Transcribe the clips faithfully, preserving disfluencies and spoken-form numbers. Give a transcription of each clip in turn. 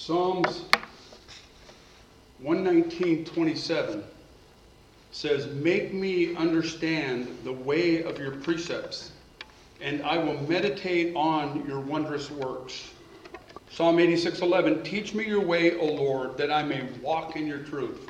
Psalms one nineteen twenty-seven says, "Make me understand the way of your precepts, and I will meditate on your wondrous works." Psalm eighty-six eleven, "Teach me your way, O Lord, that I may walk in your truth."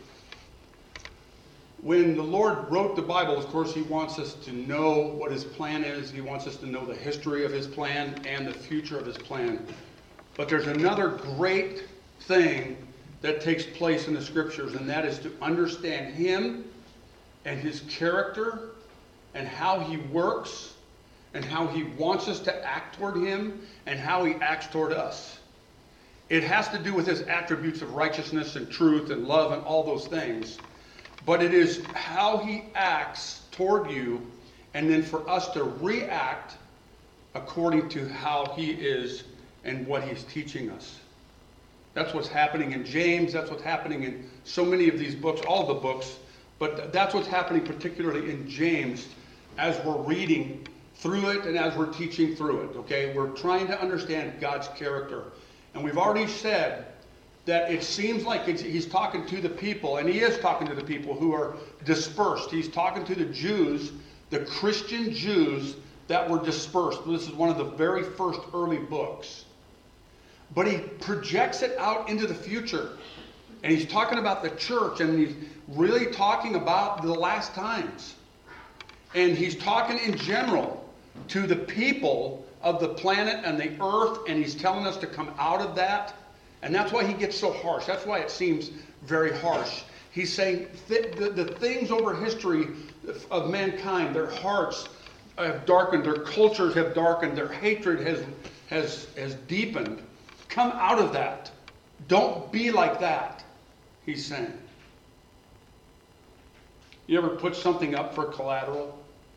When the Lord wrote the Bible, of course, he wants us to know what his plan is. He wants us to know the history of his plan and the future of his plan. But there's another great thing that takes place in the scriptures, and that is to understand him and his character and how he works and how he wants us to act toward him and how he acts toward us. It has to do with his attributes of righteousness and truth and love and all those things. But it is how he acts toward you, and then for us to react according to how he is and what he's teaching us. That's what's happening in James. That's what's happening in so many of these books, all the books. But that's what's happening particularly in James as we're reading through it and as we're teaching through it. Okay, we're trying to understand God's character. And we've already said that it seems like it's, he's talking to the people, and he is talking to the people who are dispersed. He's talking to the Jews, the Christian Jews that were dispersed. This is one of the very first early books. But he projects it out into the future. And he's talking about the church, and he's really talking about the last times. And he's talking in general to the people of the planet and the earth, and he's telling us to come out of that. And that's why he gets so harsh. That's why it seems very harsh. He's saying th- the, the things over history of mankind, their hearts have darkened, their cultures have darkened, their hatred has, has, has deepened. Come out of that. Don't be like that, he's saying. You ever put something up for collateral?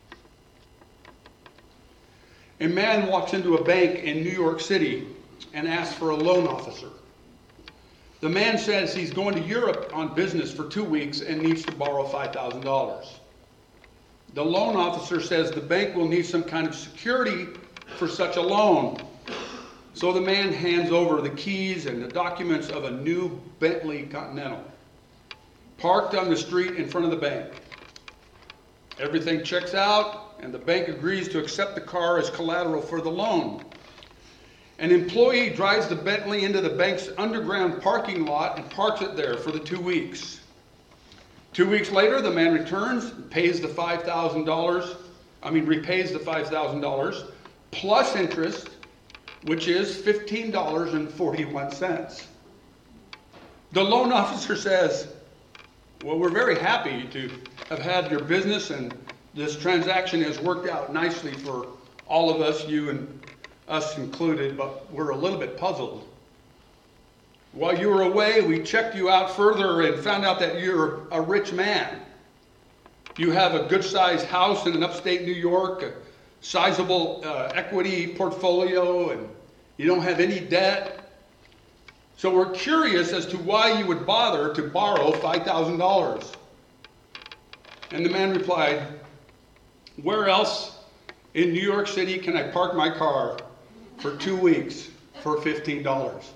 A man walks into a bank in New York City and asks for a loan officer. The man says he's going to Europe on business for two weeks and needs to borrow five thousand dollars. The loan officer says the bank will need some kind of security for such a loan. So the man hands over the keys and the documents of a new Bentley Continental, parked on the street in front of the bank. Everything checks out, and the bank agrees to accept the car as collateral for the loan. An employee drives the Bentley into the bank's underground parking lot and parks it there for the two weeks. Two weeks later, the man returns, pays the five thousand dollars, I mean, repays the five thousand dollars plus interest, which is fifteen dollars and forty-one cents. The loan officer says, "Well, we're very happy to have had your business, and this transaction has worked out nicely for all of us, you and us included, but we're a little bit puzzled. While you were away, we checked you out further and found out that you're a rich man. You have a good-sized house in an upstate New York, a sizable uh, equity portfolio, and you don't have any debt. So we're curious as to why you would bother to borrow five thousand dollars. And the man replied, "Where else in New York City can I park my car for two weeks for fifteen dollars?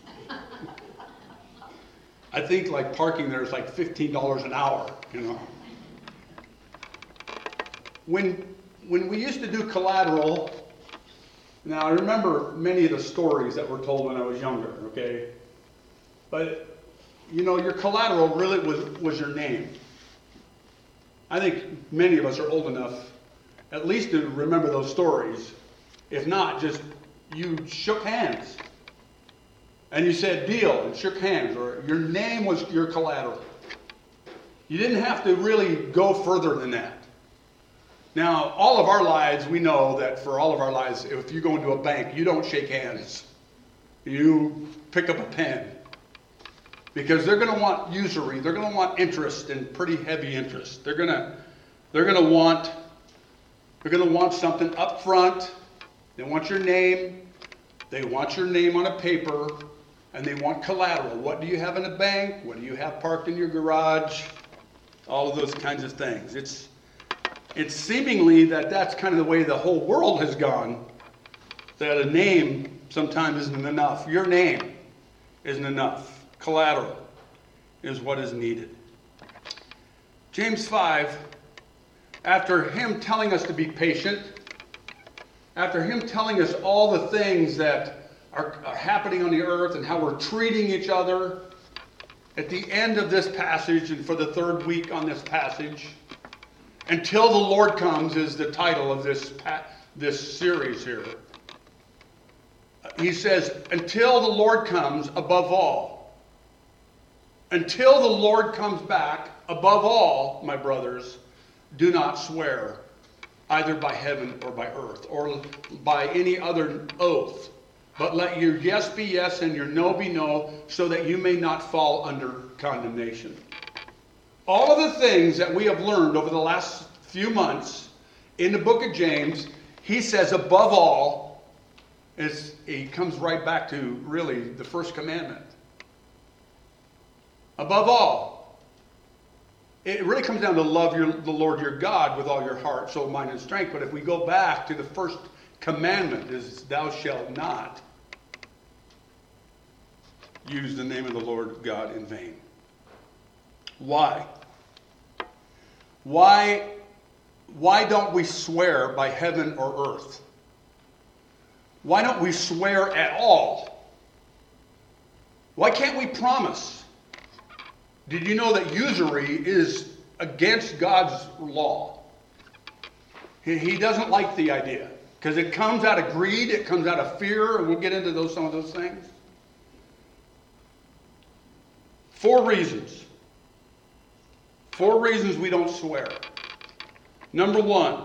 I think like parking there is like fifteen dollars an hour, you know. When, when we used to do collateral, now I remember many of the stories that were told when I was younger, okay? But, you know, your collateral really was, was your name. I think many of us are old enough at least to remember those stories. If not, just you shook hands and you said deal and shook hands, or your name was your collateral. You didn't have to really go further than that. Now, all of our lives, we know that for all of our lives, if you go into a bank, you don't shake hands. You pick up a pen. Because they're going to want usury. They're going to want interest, and pretty heavy interest. They're going to, they're going to want, they're going to want something up front. They want your name. They want your name on a paper, and they want collateral. What do you have in a bank? What do you have parked in your garage? All of those kinds of things. It's, it's seemingly that that's kind of the way the whole world has gone. That a name sometimes isn't enough. Your name. isn't enough. Collateral is what is needed. James five, after him telling us to be patient, after him telling us all the things that are, are happening on the earth and how we're treating each other, at the end of this passage, and for the third week on this passage, until the Lord comes is the title of this, this series here. He says, until the Lord comes, above all. Until the Lord comes back, above all, my brothers, do not swear, either by heaven or by earth, or by any other oath. But let your yes be yes and your no be no, so that you may not fall under condemnation. All of the things that we have learned over the last few months in the book of James, he says above all, is he comes right back to really the first commandment. Above all, it really comes down to love your, the Lord your God with all your heart, soul, mind, and strength. But if we go back to the first commandment, is thou shalt not use the name of the Lord God in vain. Why? Why, why don't we swear by heaven or earth? Why don't we swear at all? Why can't we promise? Did you know that usury is against God's law? He, he doesn't like the idea because it comes out of greed, it comes out of fear, and we'll get into those some of those things. Four reasons. Four reasons we don't swear. Number one,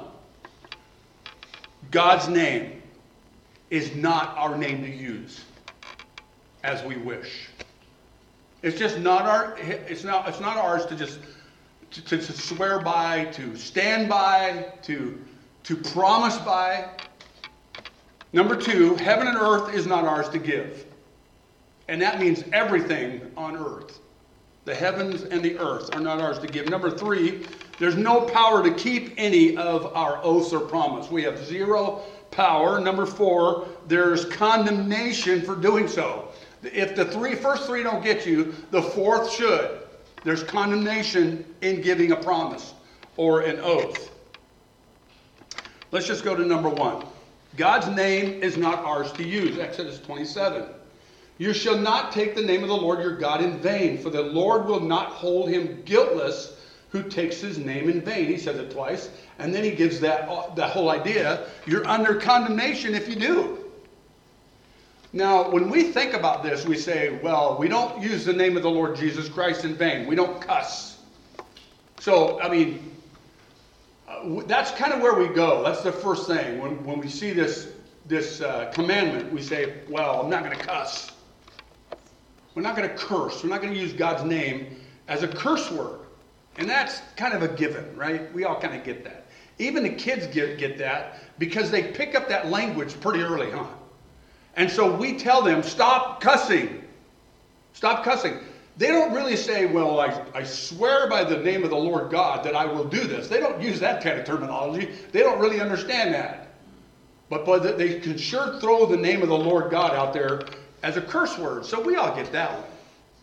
God's name is not our name to use as we wish. It's just not our. It's not. It's not ours to just to, to, to swear by, to stand by, to to promise by. Number two, heaven and earth is not ours to give, and that means everything on earth. The heavens and the earth are not ours to give. Number three, there's no power to keep any of our oaths or promise. We have zero power. Number four, there's condemnation for doing so. If the three first three don't get you, the fourth should. There's condemnation in giving a promise or an oath. Let's just go to number one. God's name is not ours to use. Exodus twenty-seven. You shall not take the name of the Lord your God in vain, for the Lord will not hold him guiltless who takes his name in vain. He says it twice, and then he gives that, that whole idea. You're under condemnation if you do. Now, when we think about this, we say, well, we don't use the name of the Lord Jesus Christ in vain. We don't cuss. So, I mean, uh, that's kind of where we go. That's the first thing. When, when we see this, this uh, commandment, we say, well, I'm not going to cuss. We're not going to curse. We're not going to use God's name as a curse word. And that's kind of a given, right? We all kind of get that. Even the kids get, get that because they pick up that language pretty early, huh? And so we tell them, stop cussing. Stop cussing. They don't really say, well, I, I swear by the name of the Lord God that I will do this. They don't use that kind of terminology. They don't really understand that. But, but they can sure throw the name of the Lord God out there as a curse word. So we all get that one.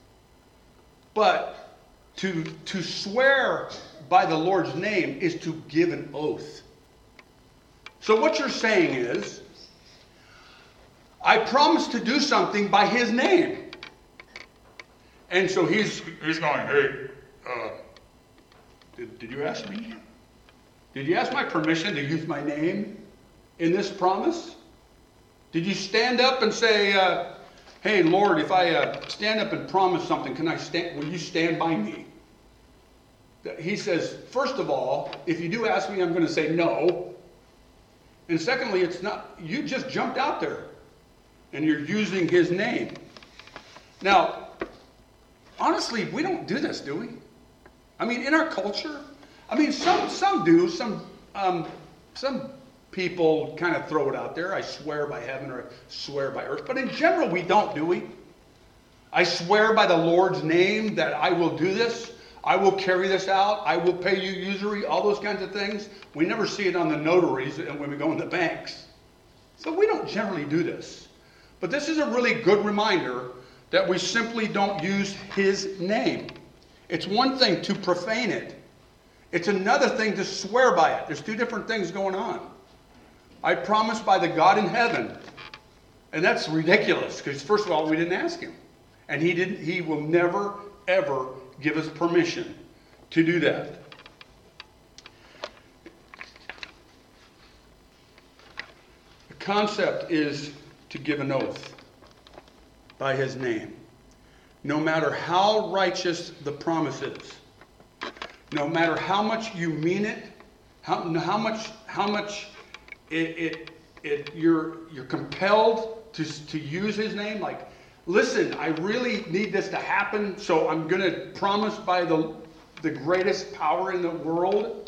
But to, to swear by the Lord's name is to give an oath. So what you're saying is, I promise to do something by his name. And so he's he's going, hey, uh, did, did you ask me? Did you ask my permission to use my name in this promise? Did you stand up and say, uh, hey, Lord, if I uh, stand up and promise something, can I stand? Will you stand by me? He says, first of all, if you do ask me, I'm going to say no. And secondly, it's not, you just jumped out there. And you're using his name. Now, honestly, we don't do this, do we? I mean, in our culture, I mean, some some do. Some um, some people kind of throw it out there. I swear by heaven or I swear by earth. But in general, we don't, do we? I swear by the Lord's name that I will do this. I will carry this out. I will pay you usury, all those kinds of things. We never see it on the notaries and when we go in the banks. So we don't generally do this. But this is a really good reminder that we simply don't use his name. It's one thing to profane it. It's another thing to swear by it. There's two different things going on. I promise by the God in heaven. And that's ridiculous, because first of all, we didn't ask him. And he didn't. He will never, ever give us permission to do that. The concept is to give an oath by his name. No matter how righteous the promise is, no matter how much you mean it, how, how much how much it, it, it you're you're compelled to, to use his name, like, listen, I really need this to happen, so I'm going to promise by the, the greatest power in the world.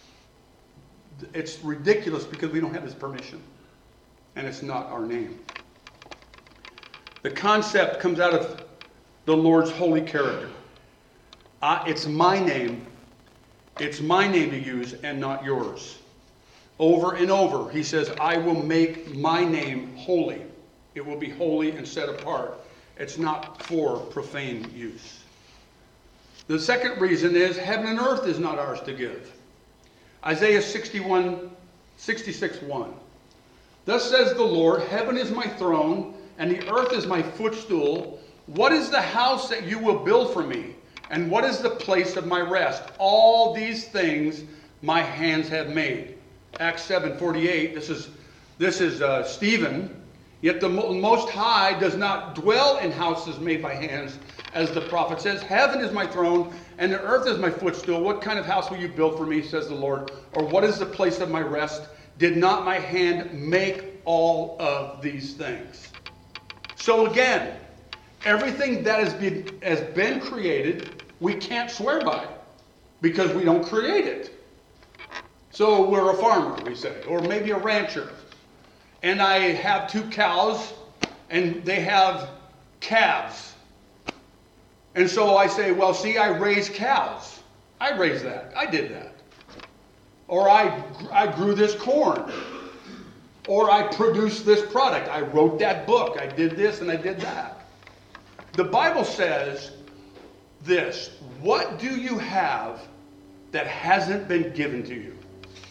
It's ridiculous because we don't have his permission. And it's not our name. The concept comes out of the Lord's holy character. Uh, it's my name. It's my name to use and not yours. Over and over, he says, I will make my name holy. It will be holy and set apart. It's not for profane use. The second reason is heaven and earth is not ours to give. Isaiah sixty-one, sixty-six, one. Thus says the Lord, heaven is my throne, and the earth is my footstool. What is the house that you will build for me? And what is the place of my rest? All these things my hands have made. Acts seven forty-eight, this is, this is uh, Stephen. Yet the Most High does not dwell in houses made by hands, as the prophet says. Heaven is my throne, and the earth is my footstool. What kind of house will you build for me, says the Lord? Or what is the place of my rest? Did not my hand make all of these things? So again, everything that has been, has been created, we can't swear by, because we don't create it. So we're a farmer, we say, or maybe a rancher. And I have two cows, and they have calves. And so I say, well, see, I raise cows. I raised that. I did that. Or I, I grew this corn. Or I produced this product. I wrote that book. I did this and I did that. The Bible says this: what do you have that hasn't been given to you?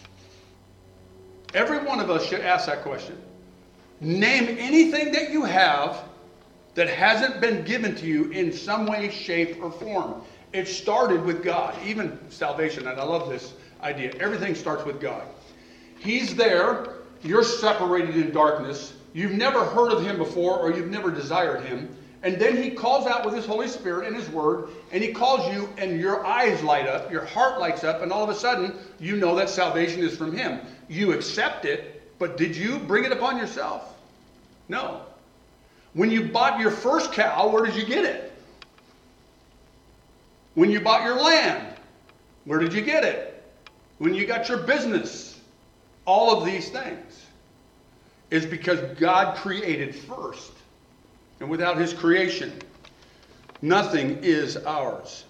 Every one of us should ask that question. Name anything that you have that hasn't been given to you in some way, shape, or form. It started with God. Even salvation, and I love this idea. Everything starts with God. He's there. You're separated in darkness. You've never heard of him before, or you've never desired him. And then he calls out with his Holy Spirit and his word, and he calls you, and your eyes light up, your heart lights up, and all of a sudden, you know that salvation is from him. You accept it, but did you bring it upon yourself? No. When you bought your first cow, where did you get it? When you bought your land, where did you get it? When you got your business, all of these things is because God created first. And without his creation, nothing is ours.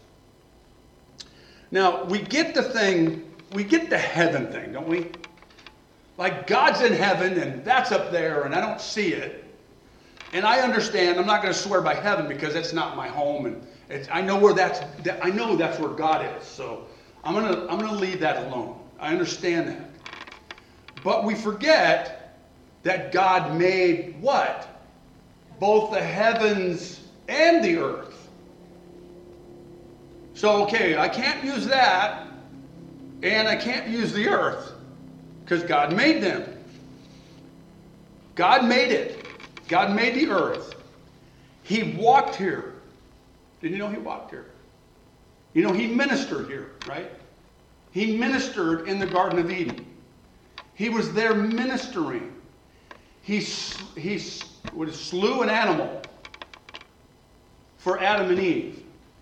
Now, we get the thing, we get the heaven thing, don't we? Like, God's in heaven, and that's up there, and I don't see it. And I understand, I'm not going to swear by heaven because that's not my home, and it's, I know where that's, I know that's where God is. So I'm going to, I'm going to leave that alone. I understand that. But we forget that God made what? Both the heavens and the earth. So, okay, I can't use that, and I can't use the earth, because God made them. God made it. God made the earth. He walked here. Did you know he walked here? You know, he ministered here, right? He ministered in the Garden of Eden. He was there ministering. He, he would slew an animal for Adam and Eve.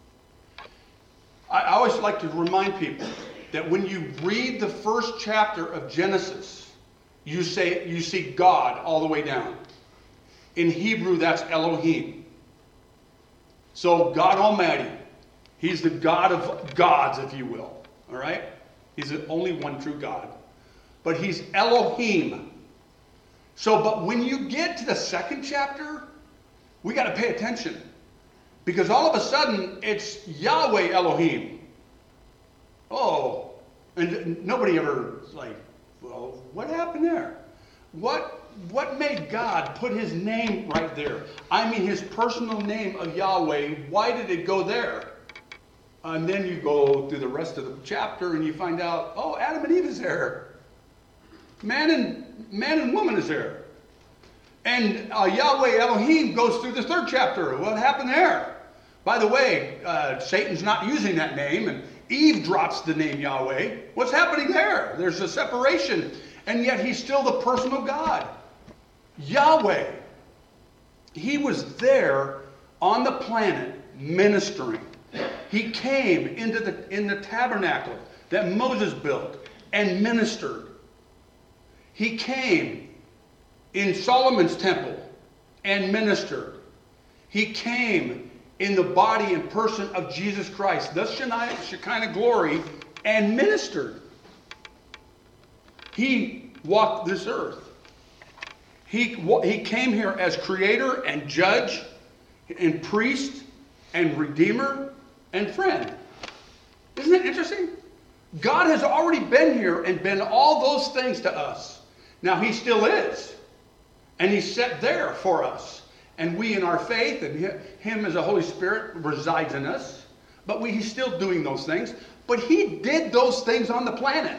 I always like to remind people that when you read the first chapter of Genesis, you say you see God all the way down. In Hebrew, that's Elohim. So God Almighty, he's the God of gods, if you will. All right? He's the only one true God. But he's Elohim. So, but when you get to the second chapter, we got to pay attention. Because all of a sudden, it's Yahweh Elohim. Oh, and nobody ever, like, well, what happened there? What, what made God put his name right there? I mean, his personal name of Yahweh, why did it go there? And then you go through the rest of the chapter and you find out, oh, Adam and Eve is there. Man and, man and woman is there. And uh, Yahweh Elohim goes through the third chapter. What happened there? By the way, uh, Satan's not using that name, and Eve drops the name Yahweh. What's happening there? There's a separation, and yet he's still the personal God. Yahweh. He was there on the planet ministering. He came into the, in the tabernacle that Moses built and ministered. He came in Solomon's temple and ministered. He came in the body and person of Jesus Christ, the Shekinah glory, and ministered. He walked this earth. He, he came here as creator and judge and priest and redeemer and friend. Isn't it interesting? God has already been here and been all those things to us. Now he still is. And he's set there for us. And we in our faith and him as a Holy Spirit resides in us. But we, he's still doing those things. But he did those things on the planet.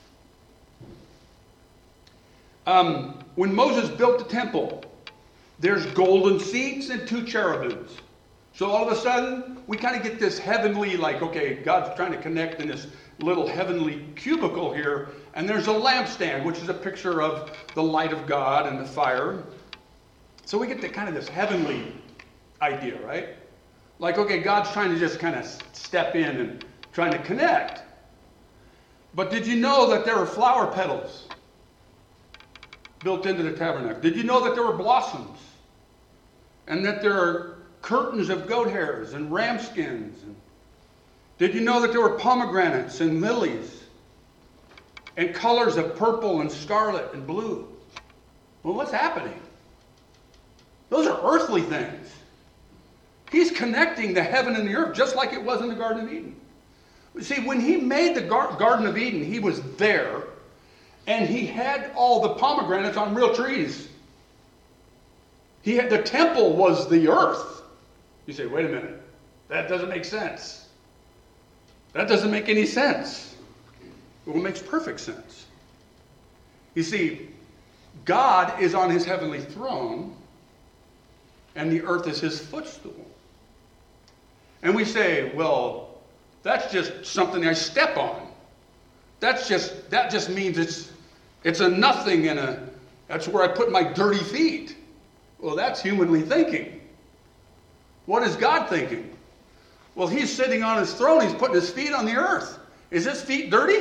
Um, when Moses built the temple, there's golden seats and two cherubims. So all of a sudden, we kind of get this heavenly, like, okay, God's trying to connect in this little heavenly cubicle here. And there's a lampstand, which is a picture of the light of God and the fire. So we get the kind of this heavenly idea, right? Like, okay, God's trying to just kind of step in and trying to connect. But did you know that there were flower petals built into the tabernacle? Did you know that there were blossoms? And that there are curtains of goat hairs and ram skins? And did you know that there were pomegranates and lilies and colors of purple and scarlet and blue? Well, what's happening? Those are earthly things. He's connecting the heaven and the earth just like it was in the Garden of Eden. See, when he made the Gar- Garden of Eden, he was there, and he had all the pomegranates on real trees. He had, the temple was the earth. You say, wait a minute, that doesn't make sense. That doesn't make any sense. Well, it makes perfect sense. You see, God is on his heavenly throne, and the earth is his footstool. And we say, well, that's just something I step on. That's just, that just means it's, it's a nothing and a, that's where I put my dirty feet. Well, that's humanly thinking. What is God thinking? Well, he's sitting on his throne. He's putting his feet on the earth. Is his feet dirty?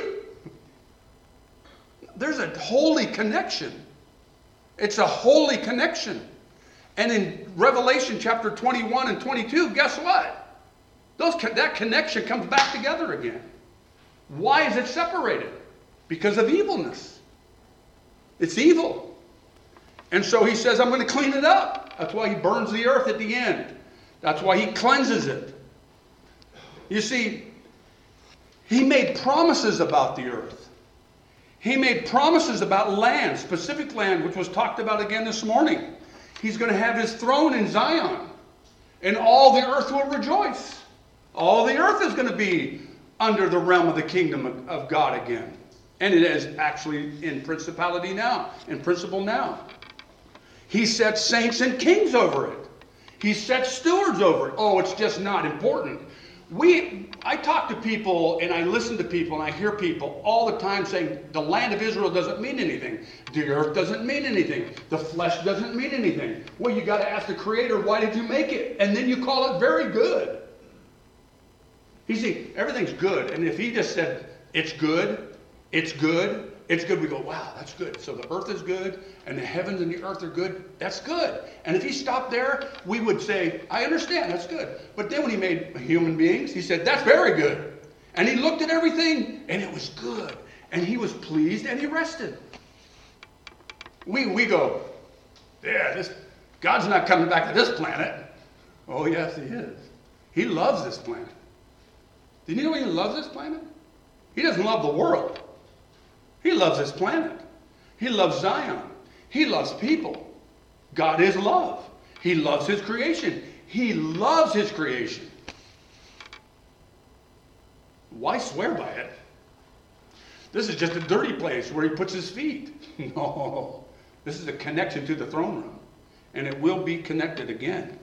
There's a holy connection. It's a holy connection. And in Revelation chapter twenty-one and twenty-two, guess what? Those, that connection comes back together again. Why is it separated? Because of evilness. It's evil. And so he says, I'm going to clean it up. That's why he burns the earth at the end. That's why he cleanses it. You see, he made promises about the earth. He made promises about land, specific land, which was talked about again this morning. He's going to have his throne in Zion, and all the earth will rejoice. All the earth is going to be under the realm of the kingdom of God again. And it is actually in principality now, in principle now. He sets saints and kings over it. He sets stewards over it. Oh, it's just not important. We, I talk to people and I listen to people and I hear people all the time saying the land of Israel doesn't mean anything. The earth doesn't mean anything. The flesh doesn't mean anything. Well, you got to ask the Creator, why did you make it? And then you call it very good. You see, everything's good. And if he just said, it's good, it's good, it's good, we go, wow, that's good. So the earth is good and the heavens and the earth are good. That's good. And if he stopped there, we would say, I understand, that's good. But then when he made human beings, he said, that's very good. And he looked at everything and it was good. And he was pleased and he rested. We, we go, yeah, this, God's not coming back to this planet. Oh, yes, he is. He loves this planet. Do you know he loves this planet? He doesn't love the world. He loves this planet. He loves Zion. He loves people. God is love. He loves his creation. He loves his creation. Why swear by it? This is just a dirty place where he puts his feet. No. This is a connection to the throne room. And it will be connected again.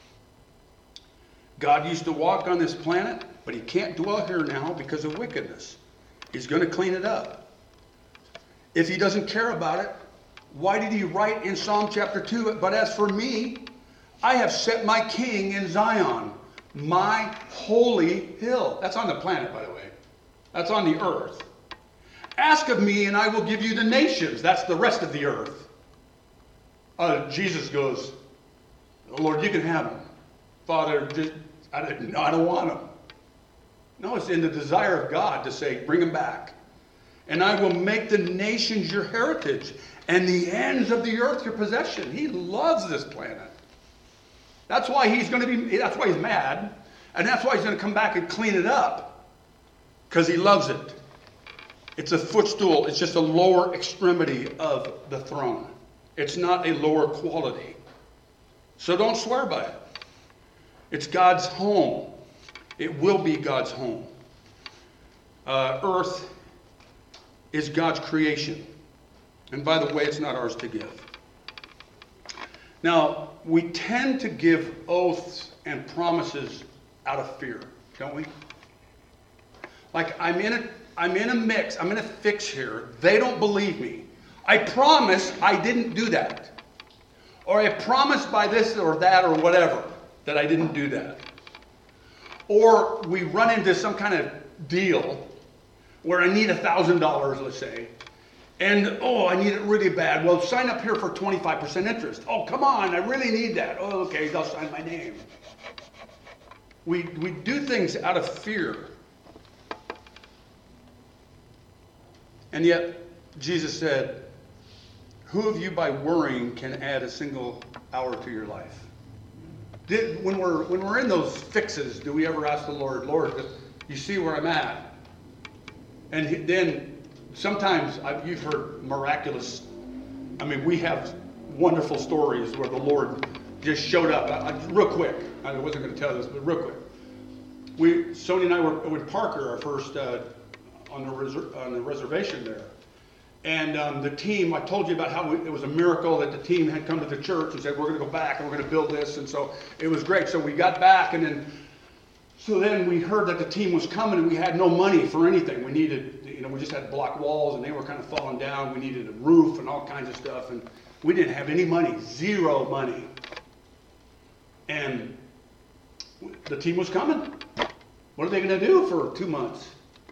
God used to walk on this planet, but he can't dwell here now because of wickedness. He's going to clean it up. If he doesn't care about it, why did he write in Psalm chapter two, but as for me, I have set my king in Zion, my holy hill. That's on the planet, by the way. That's on the earth. Ask of me, and I will give you the nations. That's the rest of the earth. Uh, Jesus goes, Lord, you can have them. Father, just, I, don't, I don't want them. No, it's in the desire of God to say, bring them back. And I will make the nations your heritage, and the ends of the earth your possession. He loves this planet. That's why he's going to be, that's why he's mad. And that's why he's going to come back and clean it up. Because he loves it. It's a footstool. It's just a lower extremity of the throne. It's not a lower quality. So don't swear by it. It's God's home. It will be God's home. Uh, earth is God's creation. And by the way, it's not ours to give. Now, we tend to give oaths and promises out of fear, don't we? Like, I'm in a, I'm in a mix, I'm in a fix here. They don't believe me. I promise I didn't do that. Or I promise by this or that or whatever that I didn't do that. Or we run into some kind of deal where I need a thousand dollars, let's say. And, oh, I need it really bad. Well, sign up here for twenty-five percent interest. Oh, come on, I really need that. Oh, okay, they'll sign my name. We, we do things out of fear. And yet, Jesus said, who of you by worrying can add a single hour to your life? Did, when we're when we're in those fixes, do we ever ask the Lord, Lord, you see where I'm at? And he, then sometimes I've, you've heard miraculous. I mean, we have wonderful stories where the Lord just showed up. I, I, real quick, I wasn't going to tell this, but real quick. We, Sony and I were with Parker, our first uh, on the reser- on the reservation there. And um, the team, I told you about how we, it was a miracle that the team had come to the church and said, we're going to go back and we're going to build this. And so it was great. So we got back, and then, so then we heard that the team was coming, and we had no money for anything. We needed, you know, we just had block walls, and they were kind of falling down. We needed a roof and all kinds of stuff. And we didn't have any money, zero money. And the team was coming. What are they going to do for two months?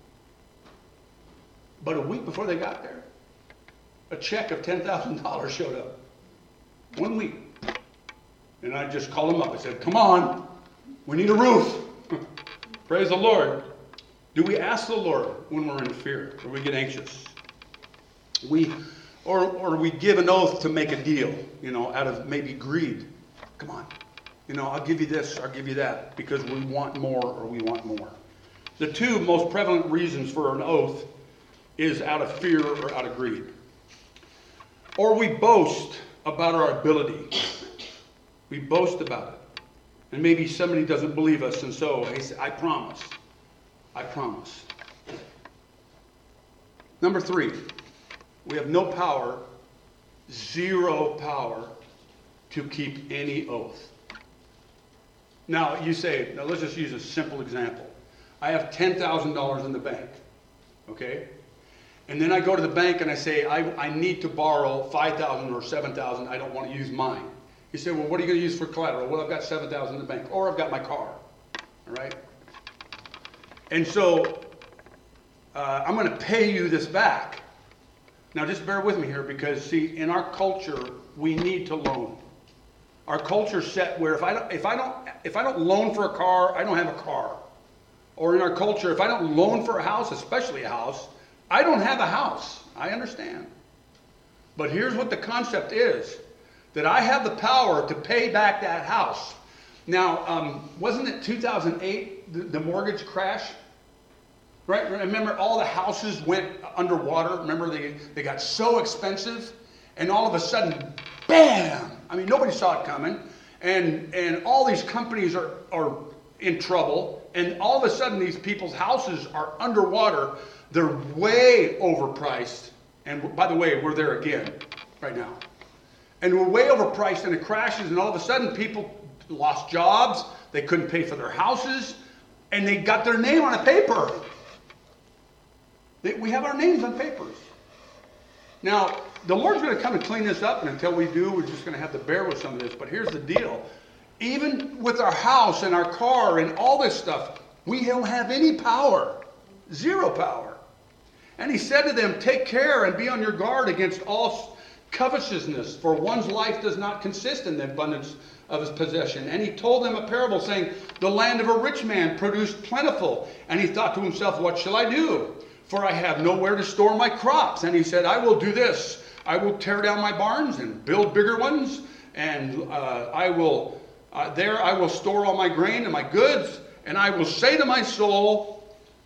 But a week before they got there, a check of ten thousand dollars showed up. One week. And I just called them up. I said, come on, we need a roof. Praise the Lord. Do we ask the Lord when we're in fear, or we get anxious? We, or, or we give an oath to make a deal, you know, out of maybe greed. Come on. You know, I'll give you this, I'll give you that, because we want more or we want more. The two most prevalent reasons for an oath is out of fear or out of greed. Or we boast about our ability. We boast about it. And maybe somebody doesn't believe us, and so they say, I promise. I promise. Number three, we have no power, zero power, to keep any oath. Now, you say, now let's just use a simple example. I have ten thousand dollars in the bank, okay? And then I go to the bank and I say, I, I need to borrow five thousand dollars or seven thousand dollars. I don't want to use mine. You say, well, what are you going to use for collateral? Well, I've got seven thousand dollars in the bank, or I've got my car, all right? And so uh, I'm going to pay you this back. Now, just bear with me here, because, see, in our culture, we need to loan. Our culture's set where if I don't, if I don't, if I don't loan for a car, I don't have a car. Or in our culture, if I don't loan for a house, especially a house, I don't have a house. I understand. But here's what the concept is. That I have the power to pay back that house. Now, um, wasn't it two thousand eight, the, the mortgage crash? Right? Remember, all the houses went underwater. Remember, they, they got so expensive. And all of a sudden, bam! I mean, nobody saw it coming. And, and all these companies are, are in trouble. And all of a sudden, these people's houses are underwater. They're way overpriced. And by the way, we're there again right now. And we're way overpriced, and it crashes. And all of a sudden, people lost jobs. They couldn't pay for their houses. And they got their name on a paper. They, we have our names on papers. Now, the Lord's going to come and clean this up, and until we do, we're just going to have to bear with some of this. But here's the deal. Even with our house and our car and all this stuff, we don't have any power. Zero power. And he said to them, take care and be on your guard against all covetousness, for one's life does not consist in the abundance of his possession. And he told them a parable, saying, the land of a rich man produced plentiful. And he thought to himself, what shall I do? For I have nowhere to store my crops. And he said, I will do this. I will tear down my barns and build bigger ones. And uh, I will, uh, there I will store all my grain and my goods. And I will say to my soul,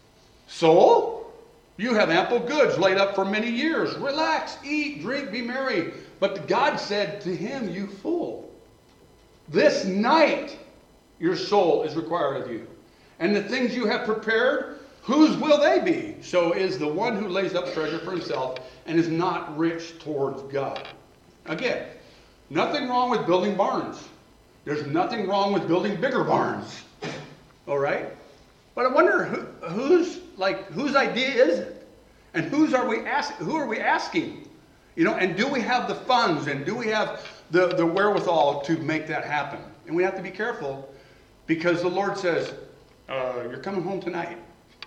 soul, you have ample goods laid up for many years. Relax, eat, drink, be merry. But God said to him, you fool, this night your soul is required of you. And the things you have prepared, whose will they be? So is the one who lays up treasure for himself and is not rich towards God. Again, nothing wrong with building barns. There's nothing wrong with building bigger barns. All right? But I wonder who, whose like whose idea is it? And whose are we asking? Who are we asking? You know, and do we have the funds and do we have the, the wherewithal to make that happen? And we have to be careful because the Lord says, uh, you're coming home tonight.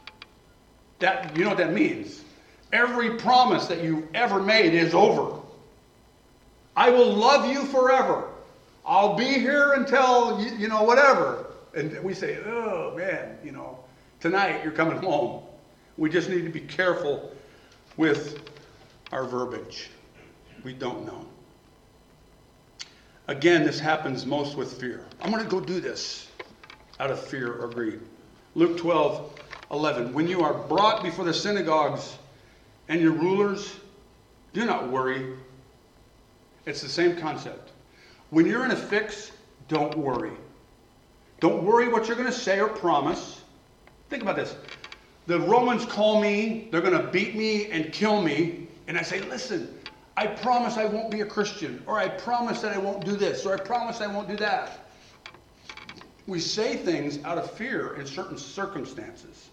That, you know what that means? Every promise that you've ever made is over. I will love you forever. I'll be here until, you, you know, whatever. And we say, oh, man, you know, tonight you're coming home. We just need to be careful with our verbiage. We don't know. Again, this happens most with fear. I'm going to go do this out of fear or greed. Luke twelve eleven. When you are brought before the synagogues and your rulers, do not worry. It's the same concept. When you're in a fix, don't worry. Don't worry what you're going to say or promise. Think about this. The Romans call me, they're going to beat me and kill me, and I say, listen, I promise I won't be a Christian, or I promise that I won't do this, or I promise I won't do that. We say things out of fear in certain circumstances.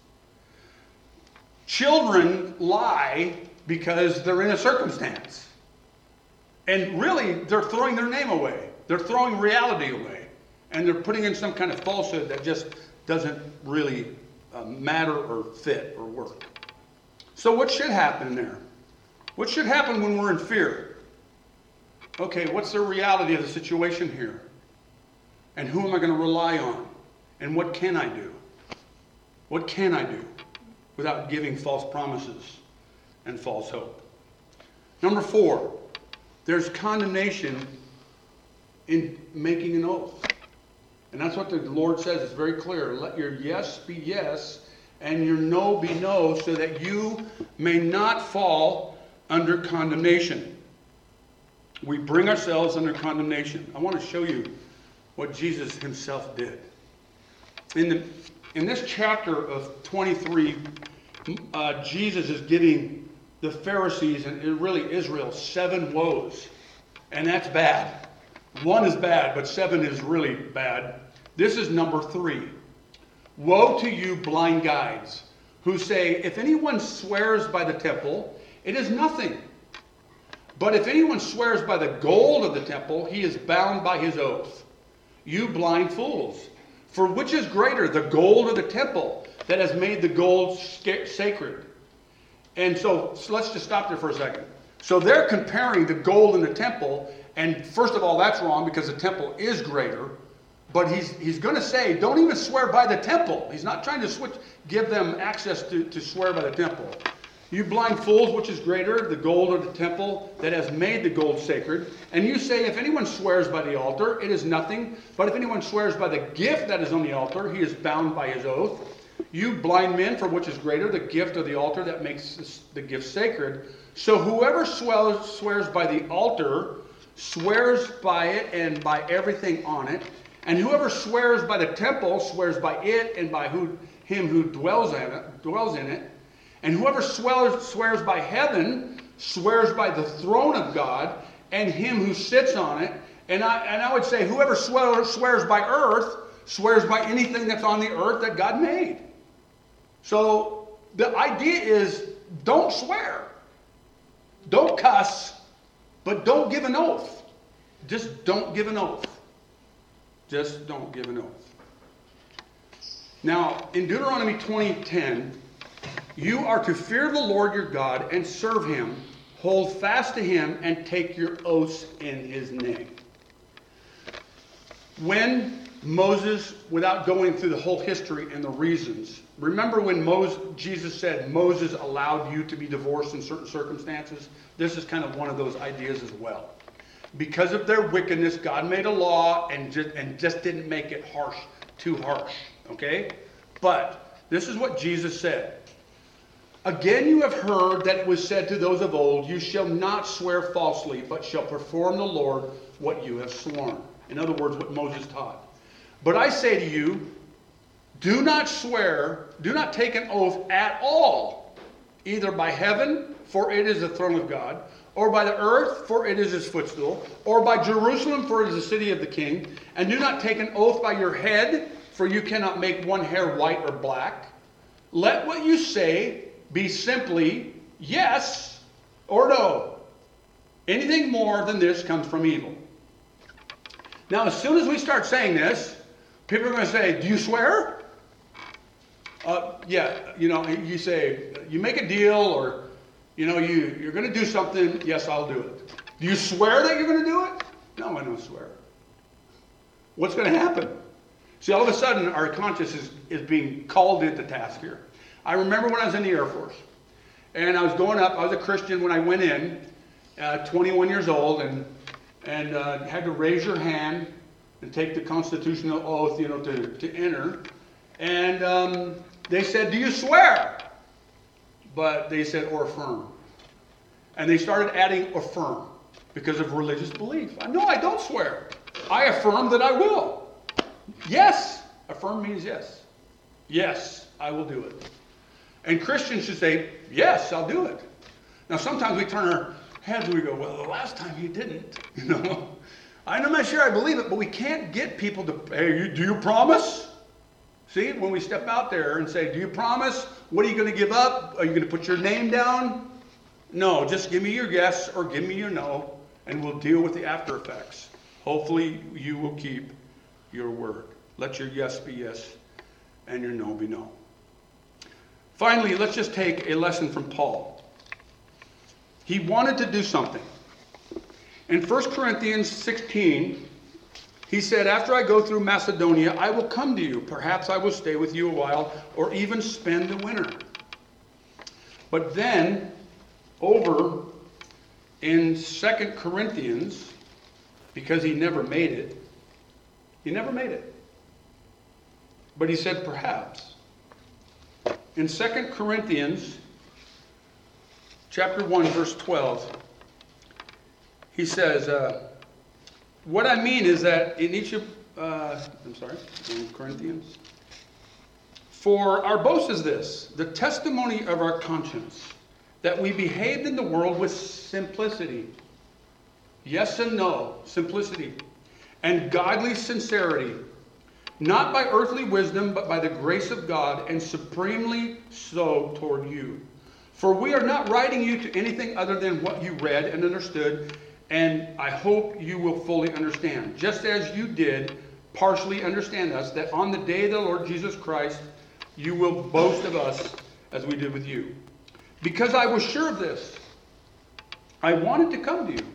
Children lie because they're in a circumstance. And really, they're throwing their name away. They're throwing reality away. And they're putting in some kind of falsehood that just doesn't really uh, matter or fit or work. So what should happen there? What should happen when we're in fear? Okay, what's the reality of the situation here? And who am I going to rely on? And what can I do? What can I do without giving false promises and false hope? Number four, there's condemnation in making an oath. And that's what the Lord says. It's very clear. Let your yes be yes and your no be no, so that you may not fall under condemnation. We bring ourselves under condemnation. I want to show you what Jesus himself did. In the in this chapter of twenty-three, uh, Jesus is giving the Pharisees and really Israel seven woes. And that's bad. One is bad, but seven is really bad. This is number three. Woe to you, blind guides, who say, if anyone swears by the temple, it is nothing. But if anyone swears by the gold of the temple, he is bound by his oath. You blind fools, for which is greater, the gold or the temple that has made the gold sacred? And so, so let's just stop there for a second. So they're comparing the gold in the temple, and first of all, that's wrong because the temple is greater. But he's he's going to say, don't even swear by the temple. He's not trying to switch, give them access to, to swear by the temple. You blind fools, which is greater, the gold or the temple that has made the gold sacred? And you say, if anyone swears by the altar, it is nothing. But if anyone swears by the gift that is on the altar, he is bound by his oath. You blind men, for which is greater, the gift of the altar that makes the gift sacred? So whoever swears, swears by the altar swears by it and by everything on it. And whoever swears by the temple swears by it and by who, him who dwells in it. Dwells in it. And whoever swears, swears by heaven swears by the throne of God and him who sits on it. And I, and I would say whoever swears, swears by earth swears by anything that's on the earth that God made. So the idea is don't swear. Don't cuss, but don't give an oath. Just don't give an oath. Just don't give an oath. Now, in Deuteronomy twenty ten, you are to fear the Lord your God and serve him, hold fast to him, and take your oaths in his name. When Moses, without going through the whole history and the reasons, remember when Moses, Jesus said Moses allowed you to be divorced in certain circumstances? This is kind of one of those ideas as well. Because of their wickedness, God made a law and just, and just didn't make it harsh, too harsh. Okay? But this is what Jesus said. Again, you have heard that it was said to those of old, you shall not swear falsely, but shall perform the Lord what you have sworn. In other words, what Moses taught. But I say to you, do not swear, do not take an oath at all, either by heaven, for it is the throne of God, or by the earth, for it is his footstool, or by Jerusalem, for it is the city of the king. And do not take an oath by your head, for you cannot make one hair white or black. Let what you say be simply yes or no. Anything more than this comes from evil. Now, as soon as we start saying this, people are going to say, do you swear? Uh, yeah, you know, you say, you make a deal or, you know, you, you're going to do something. Yes, I'll do it. Do you swear that you're going to do it? No, I don't swear. What's going to happen? See, all of a sudden, our conscience is, is being called into task here. I remember when I was in the Air Force, and I was going up. I was a Christian when I went in, uh, twenty-one years old, and and uh, had to raise your hand and take the constitutional oath, you know, to, to enter. And um, they said, do you swear? But they said, or affirm. And they started adding affirm because of religious belief. No, I don't swear. I affirm that I will. Yes. Affirm means yes. Yes, I will do it. And Christians should say, yes, I'll do it. Now, sometimes we turn our heads and we go, well, the last time you didn't, you know. I'm not sure I believe it, but we can't get people to, hey, you, do you promise? See, when we step out there and say, do you promise? What are you going to give up? Are you going to put your name down? No, just give me your yes or give me your no, and we'll deal with the after effects. Hopefully, you will keep your word. Let your yes be yes and your no be no. Finally, let's just take a lesson from Paul. He wanted to do something. In First Corinthians sixteen, he said, after I go through Macedonia, I will come to you. Perhaps I will stay with you a while or even spend the winter. But then, over in Second Corinthians, because he never made it, he never made it. But he said, perhaps. In Second Corinthians, chapter one, verse twelve, he says, uh, what I mean is that in each of, uh, I'm sorry, in Corinthians, for our boast is this, the testimony of our conscience, that we behaved in the world with simplicity. Yes and no, simplicity. And godly sincerity, not by earthly wisdom, but by the grace of God, and supremely so toward you. For we are not writing you to anything other than what you read and understood, and I hope you will fully understand, just as you did partially understand us, that on the day of the Lord Jesus Christ, you will boast of us as we did with you. Because I was sure of this, I wanted to come to you.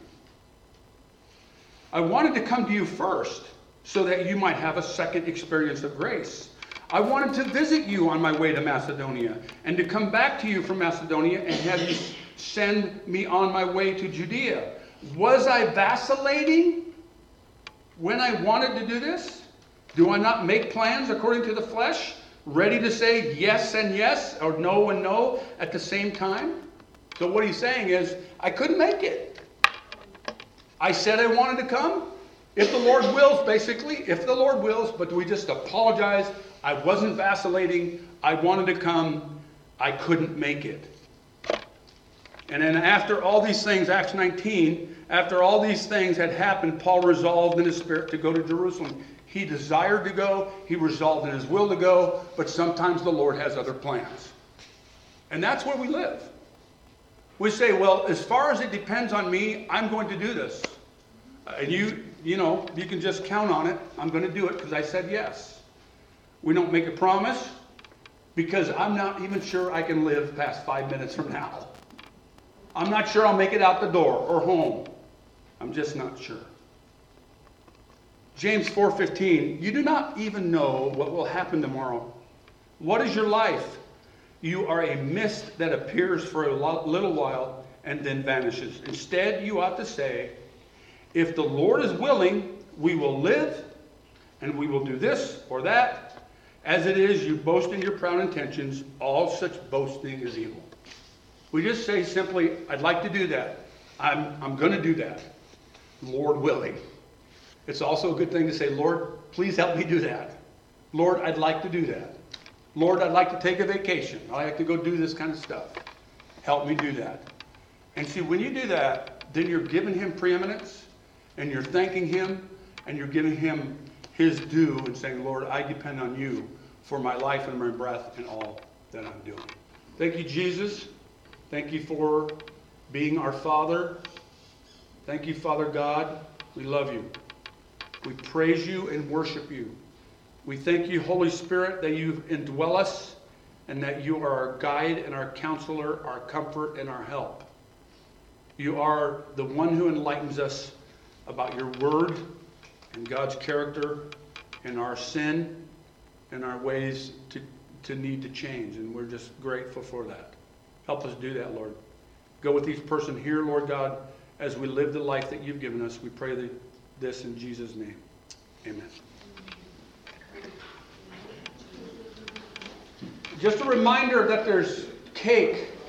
I wanted to come to you first, so that you might have a second experience of grace. I wanted to visit you on my way to Macedonia and to come back to you from Macedonia and have you send me on my way to Judea. Was I vacillating when I wanted to do this? Do I not make plans according to the flesh, ready to say yes and yes or no and no at the same time? So what he's saying is, I couldn't make it. I said I wanted to come. If the Lord wills, basically, if the Lord wills, but we just apologize. I wasn't vacillating. I wanted to come. I couldn't make it. And then after all these things, Acts nineteen, after all these things had happened, Paul resolved in his spirit to go to Jerusalem. He desired to go. He resolved in his will to go. But sometimes the Lord has other plans. And that's where we live. We say, well, as far as it depends on me, I'm going to do this. And you, you know, you can just count on it. I'm going to do it because I said yes. We don't make a promise because I'm not even sure I can live past five minutes from now. I'm not sure I'll make it out the door or home. I'm just not sure. James four fifteen, you do not even know what will happen tomorrow. What is your life? You are a mist that appears for a little while and then vanishes. Instead, you ought to say, if the Lord is willing, we will live and we will do this or that. As it is, you boast in your proud intentions. All such boasting is evil. We just say simply, I'd like to do that. I'm, I'm going to do that. Lord willing. It's also a good thing to say, Lord, please help me do that. Lord, I'd like to do that. Lord, I'd like to take a vacation. I'd like to go do this kind of stuff. Help me do that. And see, when you do that, then you're giving him preeminence, and you're thanking him, and you're giving him his due, and saying, Lord, I depend on you for my life and my breath and all that I'm doing. Thank you, Jesus. Thank you for being our Father. Thank you, Father God. We love you. We praise you and worship you. We thank you, Holy Spirit, that you indwell us and that you are our guide and our counselor, our comfort and our help. You are the one who enlightens us about your word and God's character and our sin and our ways to, to need to change. And we're just grateful for that. Help us do that, Lord. Go with each person here, Lord God, as we live the life that you've given us. We pray this in Jesus' name. Amen. Just a reminder that there's cake